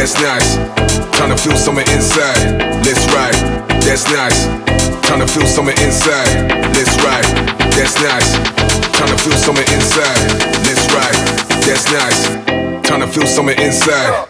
that's nice. Tryna feel something inside, let's ride, that's nice. Tryna feel something inside, let's ride, that's nice. Tryna feel something inside, let's ride, that's nice. Tryna feel something inside.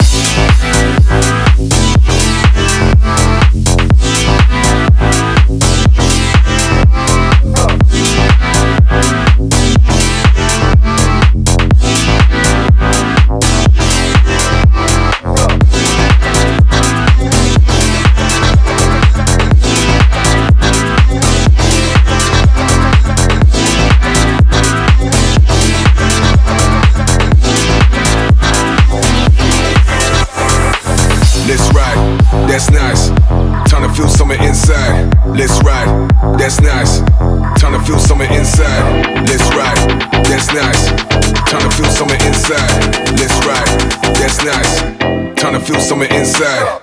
Let's ride, that's nice. Tryna feel something inside. Let's ride, that's nice. Tryna feel something inside. Let's ride, that's nice. Tryna feel something inside. Let's ride, that's nice. Tryna feel something inside.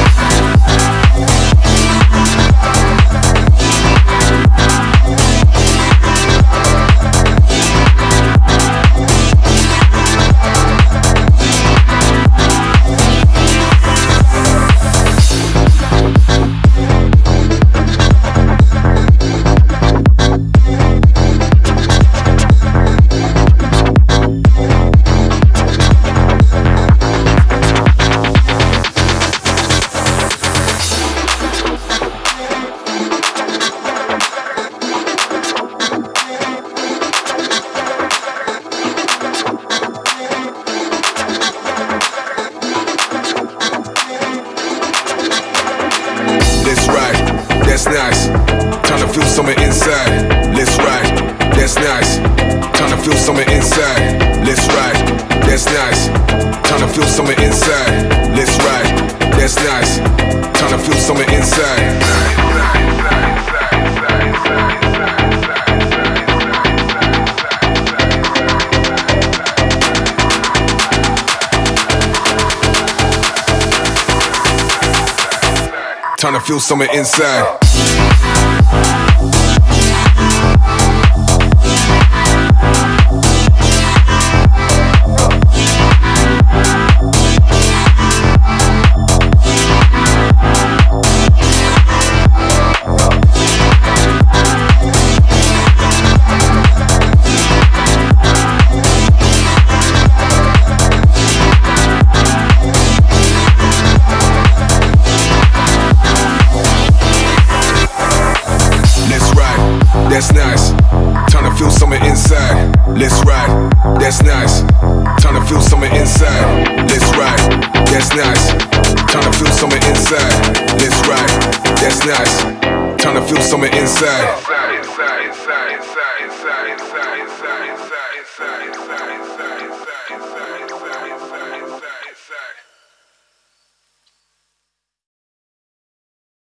Let's ride, that's nice. Tryna feel something inside. Let's ride, that's nice. Tryna feel something inside. Let's ride, that's nice. Tryna feel something inside. Let's ride, that's nice. Tryna feel something inside. Tryna feel something inside. That's nice. Tryna feel something inside. Let's ride. That's nice. Tryna feel something inside. Let's ride. That's nice. Tryna feel something inside. Let's ride. That's nice. Tryna feel something inside.